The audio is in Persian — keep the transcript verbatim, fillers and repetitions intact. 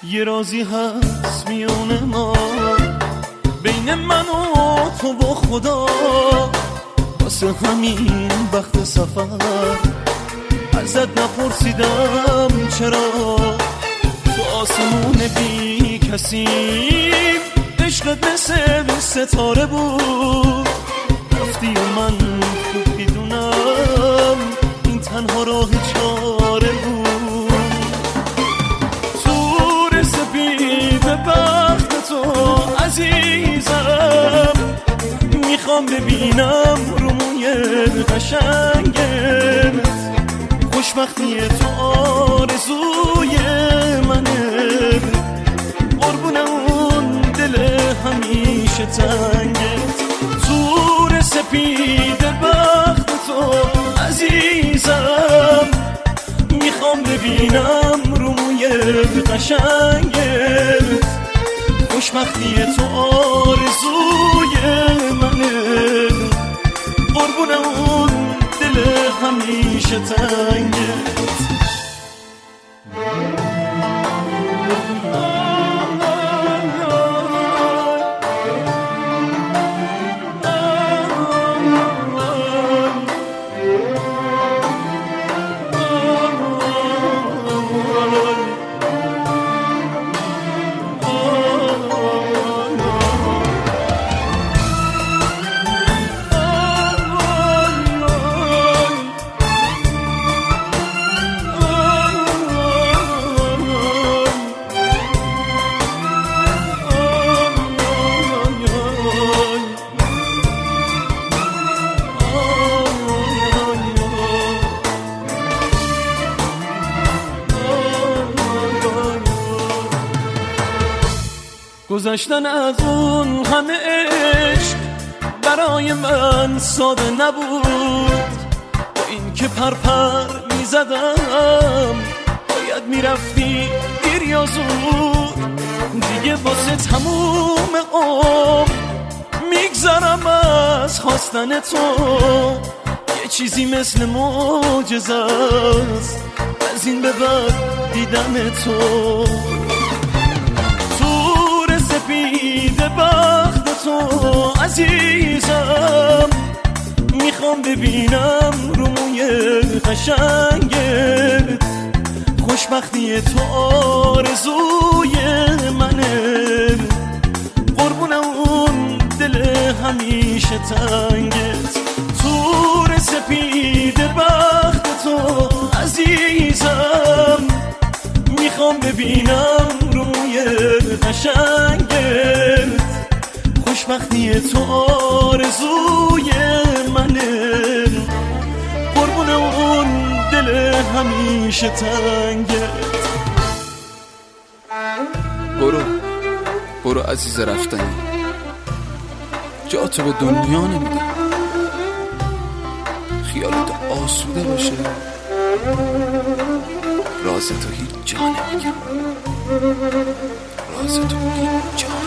یه رازی هست میونه ما، بین من و تو و خدا. واسه همین وقت سفر ازت نپرسیدم چرا. تو آسمون بی کسی عشقت مثل ستاره بود. رفتی و من خوب میدونم این تنها راه چاره بود. تور سپید بخت تو عزیزم، میخوام ببینم رو موی قشنگت. خوشبختی تو آرزوی منه، قربون اون دل همیشه تنگت. تور سپید بخت تو عزیزم، میخوام ببینم رو موی قشنگت. خوشبختی تو آرزوی منه، قربون اون دل همیشه تنگت. گذشتن از اون همه عشق برای من ساده نبود. با این که پرپر می زدم باید می رفتی دیر یا زود. دیگه واسه تموم عمر میگذرم از خواستن تو. یه چیزی مثل معجزه است از این به بعد دیدن تو. سپید بخت تو عزیزم، میخوام ببینم رو موی قشنگت. خوشبختی تو آرزوی منه، قربون اون دل همیشه تنگت. تور سپید بخت تو عزیزم، میخوام ببینم رو موی قشنگت. خوشبختی تو آرزوی منه، قربون اون دل همیشه تنگت. برو برو عزیز رفتنی، جا تو به دنیا نمیدم. خیالت آسوده باشه، راز تو هیچ جا نمیگم. راز تو هیچ جا